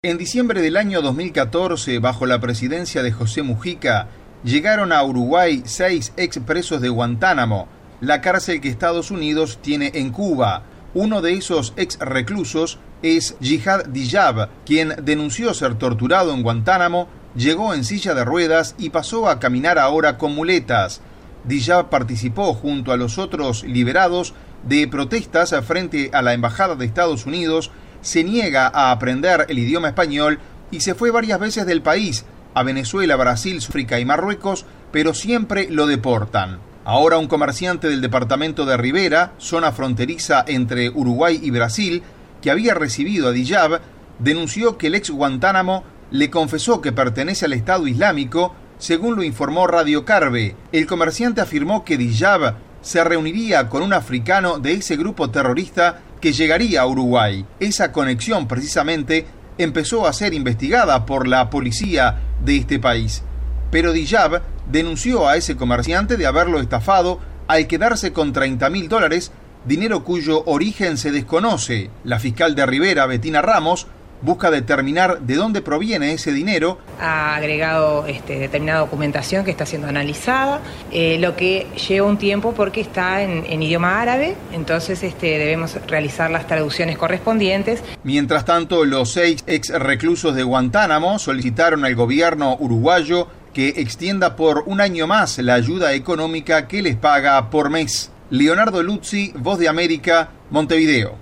En diciembre del año 2014, bajo la presidencia de José Mujica, llegaron a Uruguay 6 expresos de Guantánamo, la cárcel que Estados Unidos tiene en Cuba. Uno de esos ex reclusos es Jihad Diyab, quien denunció ser torturado en Guantánamo, llegó en silla de ruedas y pasó a caminar ahora con muletas. Diyab participó junto a los otros liberados de protestas frente a la Embajada de Estados Unidos, se niega a aprender el idioma español y se fue varias veces del país, a Venezuela, Brasil, Sudáfrica y Marruecos, pero siempre lo deportan. Ahora un comerciante del departamento de Rivera, zona fronteriza entre Uruguay y Brasil, que había recibido a Diyab, denunció que el ex Guantánamo le confesó que pertenece al Estado Islámico, según lo informó Radio Carve. El comerciante afirmó que Diyab se reuniría con un africano de ese grupo terrorista que llegaría a Uruguay. Esa conexión, precisamente, empezó a ser investigada por la policía de este país. Pero Diyab denunció a ese comerciante de haberlo estafado al quedarse con $30.000, dinero cuyo origen se desconoce. La fiscal de Rivera, Betina Ramos, busca determinar de dónde proviene ese dinero. Ha agregado determinada documentación que está siendo analizada, lo que lleva un tiempo porque está en idioma árabe, entonces debemos realizar las traducciones correspondientes. Mientras tanto, los 6 ex reclusos de Guantánamo solicitaron al gobierno uruguayo que extienda por un año más la ayuda económica que les paga por mes. Leonardo Luzzi, Voz de América, Montevideo.